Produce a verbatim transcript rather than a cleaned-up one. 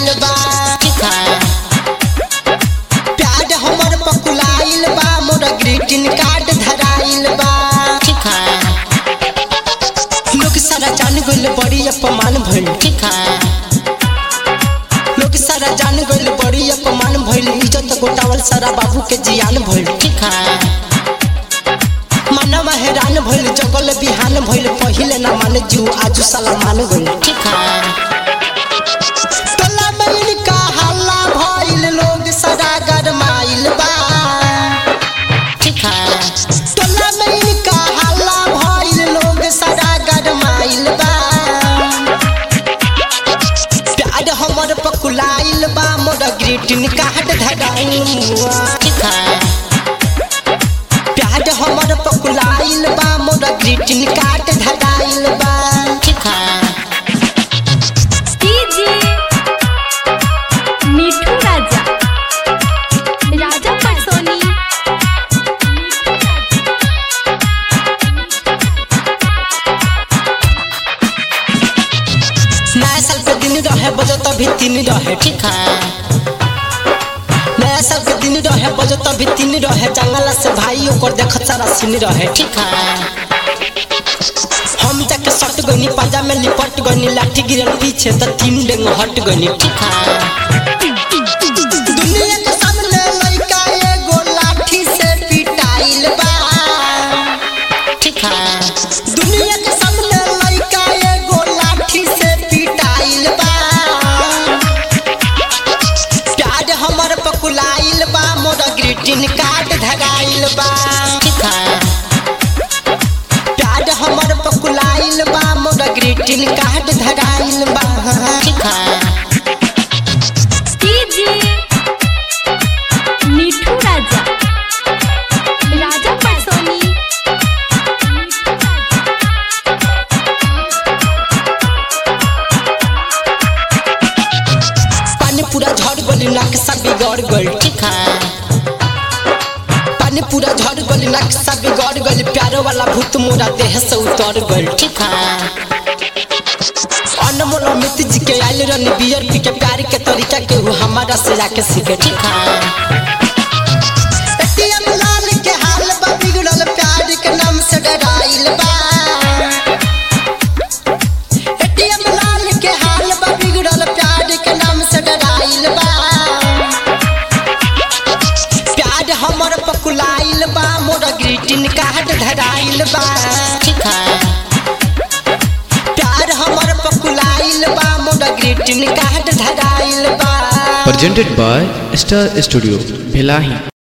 धराइल बा ठीक है। प्यार हमर पकुलाइल बा मोर ग्रीटिंग कार्ड धराइल बा ठीक है। लोग सारा जान गइल बड़ी अपमान भइल ठीक है। लोग सारा जान गइल बड़ी अपमान भइल इज्जत गोटावल सारा बाबू के जियान भइल ठीक है। मानव हैरान भइल जगल बिहान भइल पहिले ना माने जू आजू साला मान गइल ठीक है। तला में का हल्ला भइल लोग सारा गरमाइल बा ठीक है। तला में का हल्ला भइल लोग सारा गरमाइल बा। प्यार हमर पकुलाइल बा मोर ग्रीटिंग कार्ड धराइल ठीक है। प्यार हमर पकुलाइल बा मोर ग्रीटिंग कार्ड धराइल बा ठीक है। डीजे मिठू राजा राजा परसोनी। नया साल के दिन रहे बजो तभी तीन रहे ठीक है। नया साल के दिन रहे बजो तभी तीन रहे जंगल से भाई ओकर देख सारा सीन रहे ठीक है। हम जाके सट गनी पाजा में लिपट गनी लाठी गिरल पीछे तो तीन डेंग हट गनी ठीक है। दुनिया के सामने लइका एगो लाठी से पिटाइल बा ठीक है। दुनिया के सामने लइका एगो लाठी से पिटाइल बा। प्यार हमर पकुलाइल बा मोर ग्रीटिंग कार्ड धराइल बा ठीक है। प्यार हमर पकुलाइल बा मोर ग्रीटिंग कार्ड धराइल बा ठीक है। डीजे मिठू राजा राजा परसोनी। पानी पूरा झड़ गली नक्शा बिगड़ गल ठीक है। पानी पूरा झड़ गली नक्शा बिगड़ गल प्यारो वाला भूत मोरा देह से उतर गल ठीक है। अनमोल अमित जी के आइल रनी बियर पी के प्यार के तरीका के वो हमारा से जाके सीखे ठीक है। एटीएम लाल के हाल बा बिगड़ल प्यार के नाम से डराइल बा। एटीएम लाल के हाल बा बिगड़ल प्यार के नाम से डराइल बा। प्यार हमर पकुलाइल बा मोर ग्रीटिंग कार्ड धराइल बा ठीक है। प्यार हमर पकुलाइल बा मोर ग्रीटिंग कार्ड धराइल बा। Presented by Star Studio, Bhelahi।